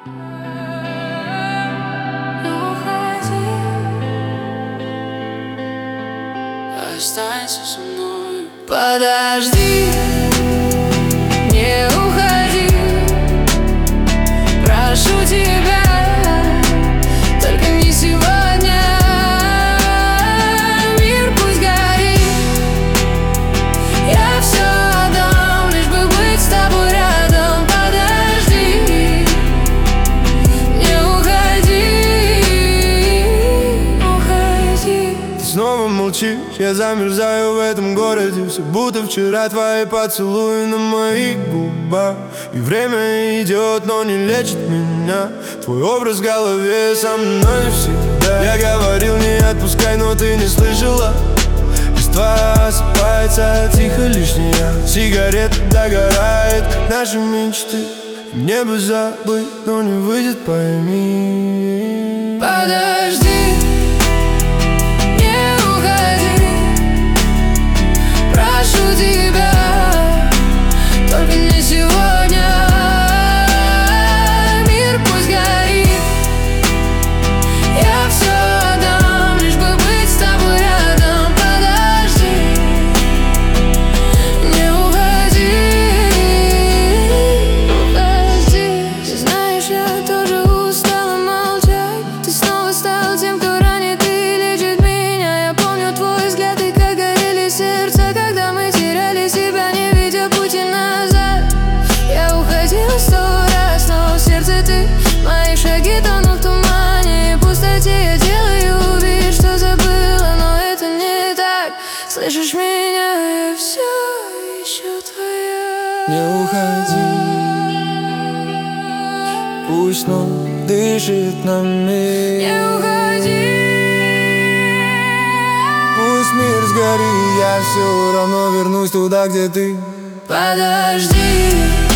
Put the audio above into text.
Останься со мной. Подожди, не уходи, прошу тебя, только не сегодня. Мир пусть горит, я все отдам, лишь бы быть с тобой рядом. Подожди, не уходи. Ты снова молчишь, я замерзаю в этом городе. Все будто вчера твои поцелуи на моих губах. И время идет, но не лечит меня. Твой образ в голове со мной всегда. Я говорил, не отпускай, но ты не слышала. Листва осыпается, тихо лишняя. Сигарета догорает, как наши мечты. Мне бы забыть, но не выйдет, пойми. Подожди, прошу тебя, только не сегодня. Мир пусть горит, я все отдам, лишь бы быть с тобой рядом. Подожди, не уходи. Ты знаешь, я тоже устала молчать. Ты снова стал тем, кто ранит и лечит меня. Я помню твой взгляд и как горели сердца, когда мы теряли себя, не видя пути назад. Я уходила 100 раз, но в сердце ты. Мои шаги тонут в тумане и пустоте. Я делаю вид, что забыла, но это не так. Слышишь меня, я все еще твоя. Не уходи, пусть снова дышит нами. Не уходи, Пусть мир сгорит, я все равно вернусь туда, где ты. подожди.